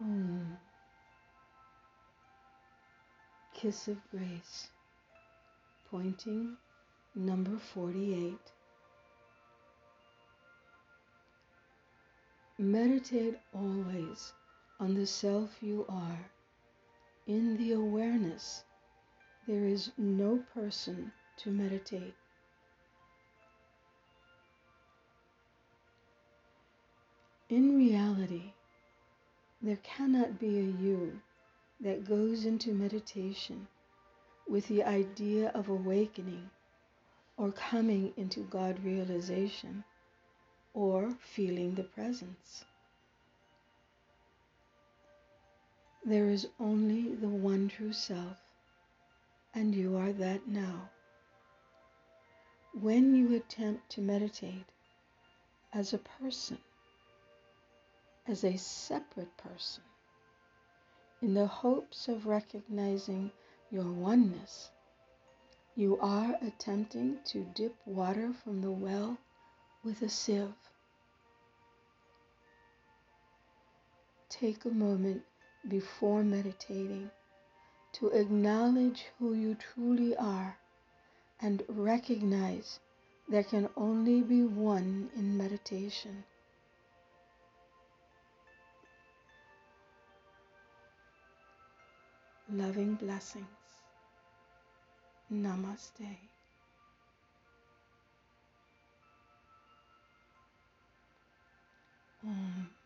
Om. Kiss of Grace, pointing number 48. Meditate always on the self you are. In the awareness, there is no person to meditate. In reality, there cannot be a you that goes into meditation with the idea of awakening or coming into God realization or feeling the presence. There is only the one true self, and you are that now. When you attempt to meditate as a person, as a separate person, in the hopes of recognizing your oneness, you are attempting to dip water from the well with a sieve. Take a moment before meditating to acknowledge who you truly are and recognize there can only be one in meditation. Loving blessings. Namaste. Om.